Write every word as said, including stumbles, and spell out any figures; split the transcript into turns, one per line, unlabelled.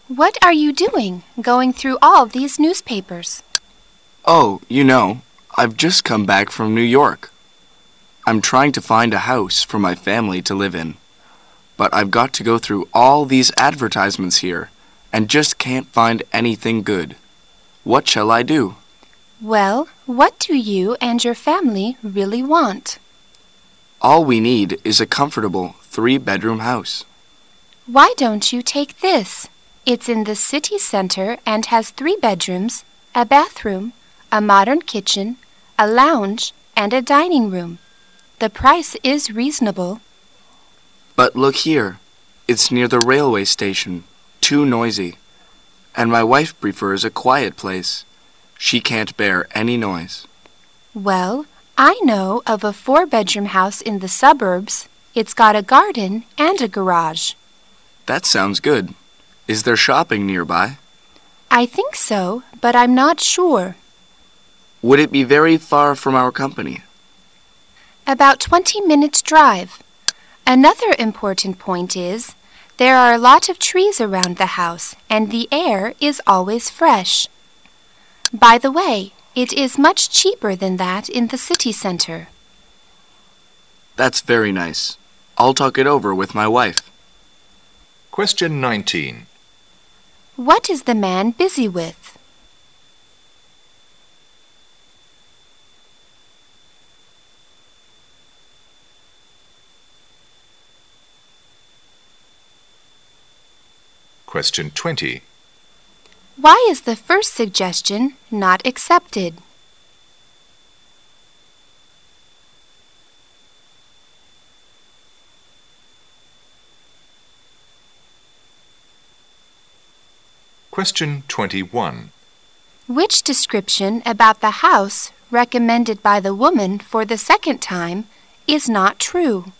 What are you doing, going through all these newspapers?
Oh, you know, I've just come back from New York. I'm trying to find a house for my family to live in. But I've got to go through all these advertisements here and just can't find anything good. What shall I do?
Well, what do you and your family really want?
All we need is a comfortable three-bedroom house.
Why don't you take this? It's in the city center and has three bedrooms, a bathroom, a modern kitchen, a lounge, and a dining room. The price is reasonable.
But look here. It's near the railway station, too noisy. And my wife prefers a quiet place. She can't bear any noise.
Well, I know of a four-bedroom house in the suburbs. It's got a garden and a garage.
That sounds good. Is there shopping nearby?
I think so, but I'm not sure.
Would it be very far from our company?
About twenty minutes drive. Another important point is there are a lot of trees around the house and the air is always fresh. By the way, it is much cheaper than that in the city center.
That's very nice. I'll talk it over with my wife.
Question nineteen.
What is the man busy with?
Question twenty.
Why is the first suggestion not accepted?
Question twenty-one.
Which description about the house recommended by the woman for the second time is not true?